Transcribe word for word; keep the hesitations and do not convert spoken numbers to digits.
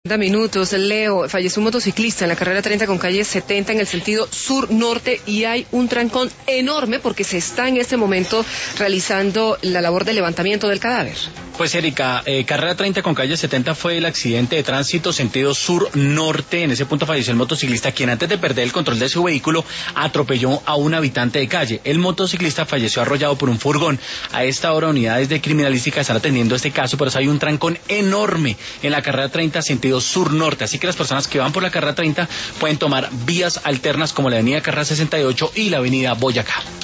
Minutos, Leo, falleció un motociclista en la carrera treinta con calle setenta en el sentido sur-norte y hay un trancón enorme porque se está en este momento realizando la labor de levantamiento del cadáver. Pues Erika, eh, carrera treinta con calle setenta fue el accidente de tránsito sentido sur-norte. En ese punto falleció el motociclista, quien antes de perder el control de su vehículo atropelló a un habitante de calle. El motociclista falleció arrollado por un furgón. A esta hora unidades de criminalística están atendiendo este caso, pero hay un trancón enorme en la carrera treinta sentido sur-norte. Así que las personas que van por la carrera treinta pueden tomar vías alternas como la avenida Carrera sesenta y ocho y la avenida Boyacá.